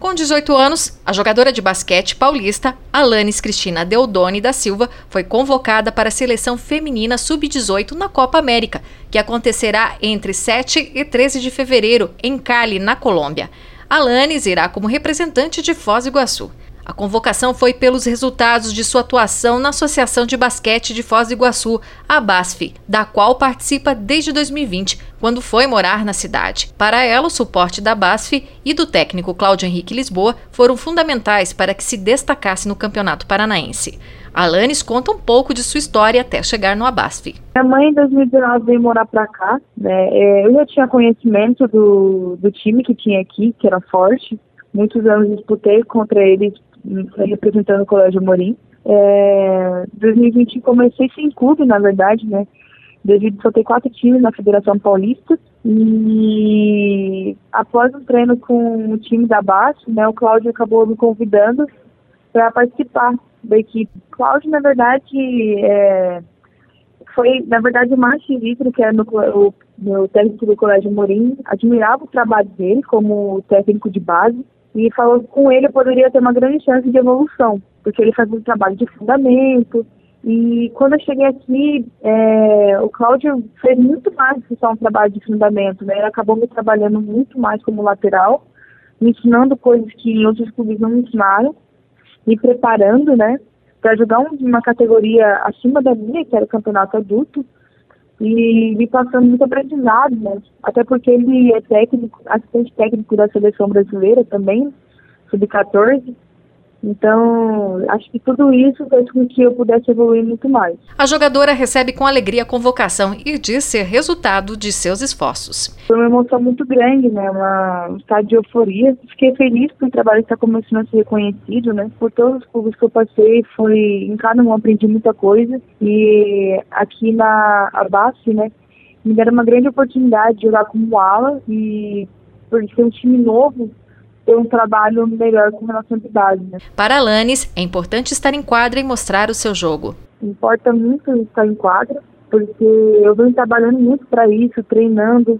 Com 18 anos, a jogadora de basquete paulista Alanis Cristina Deodoni da Silva foi convocada para a seleção feminina sub-18 na Copa América, que acontecerá entre 7 e 13 de fevereiro em Cali, na Colômbia. Alanis irá como representante de Foz do Iguaçu. A convocação foi pelos resultados de sua atuação na Associação de Basquete de Foz do Iguaçu, a BASF, da qual participa desde 2020, quando foi morar na cidade. Para ela, o suporte da BASF e do técnico Cláudio Henrique Lisboa foram fundamentais para que se destacasse no Campeonato Paranaense. Alanis conta um pouco de sua história até chegar no ABASF. Minha mãe, em 2019, veio morar para cá, né? Eu já tinha conhecimento do time que tinha aqui, que era forte. Muitos anos disputei contra eles, representando o Colégio Amorim. Em 2020 comecei sem clube, na verdade, né? Devido a só ter 4 times na Federação Paulista. E após um treino com o time da BASF, né, o Cláudio acabou me convidando para participar da equipe. O Cláudio, na verdade, foi, na verdade, o Márcio Vitor, que era o meu técnico do Colégio Amorim, admirava o trabalho dele como técnico de base e falou que com ele eu poderia ter uma grande chance de evolução, porque ele fazia um trabalho de fundamento. E quando eu cheguei aqui, o Cláudio fez muito mais que só um trabalho de fundamento, né? Ele acabou me trabalhando muito mais como lateral, me ensinando coisas que em outros clubes não me ensinaram, me preparando, né, para jogar uma categoria acima da minha, que era o campeonato adulto, e me passando muito aprendizado, né? Até porque ele é assistente técnico da seleção brasileira também, sub-14. Então, acho que tudo isso fez com que eu pudesse evoluir muito mais. A jogadora recebe com alegria a convocação e diz ser resultado de seus esforços. Foi uma emoção muito grande, né? Um estado de euforia. Fiquei feliz porque o trabalho está começando a ser reconhecido, né? Por todos os clubes que eu passei, em cada um aprendi muita coisa. E aqui na BASF, né, me deram uma grande oportunidade de jogar como ala e por ser um time novo, ter um trabalho melhor com relação de base, né? Para Alanis, é importante estar em quadra e mostrar o seu jogo. Importa muito estar em quadra, porque eu venho trabalhando muito para isso, treinando.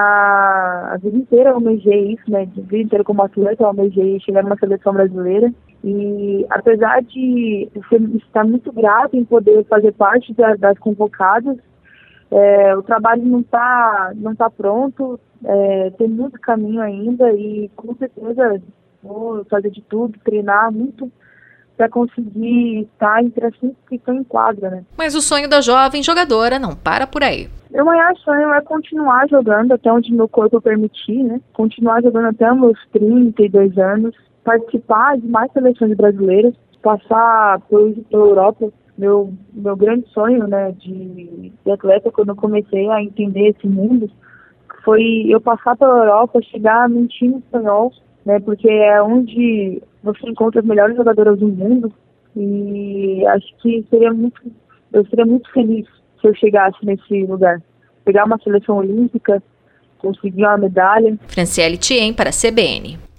A vida inteira eu almejei isso, né? A vida inteira como atleta eu almejei chegar numa seleção brasileira. E apesar de estar muito grata em poder fazer parte das convocadas, o trabalho não tá pronto, tem muito caminho ainda e com certeza vou fazer de tudo, treinar muito para conseguir estar entre as 5 que estão em quadra, né? Mas o sonho da jovem jogadora não para por aí. Meu maior sonho é continuar jogando até onde meu corpo permitir, né? Continuar jogando até meus 32 anos, participar de mais seleções brasileiras, passar pela Europa. Meu grande sonho, né, de atleta, quando eu comecei a entender esse mundo, foi eu passar pela Europa, chegar num time espanhol, né, porque é onde você encontra as melhores jogadoras do mundo. E acho que eu seria muito feliz se eu chegasse nesse lugar. Pegar uma seleção olímpica, conseguir uma medalha. Franciele Thiem para a CBN.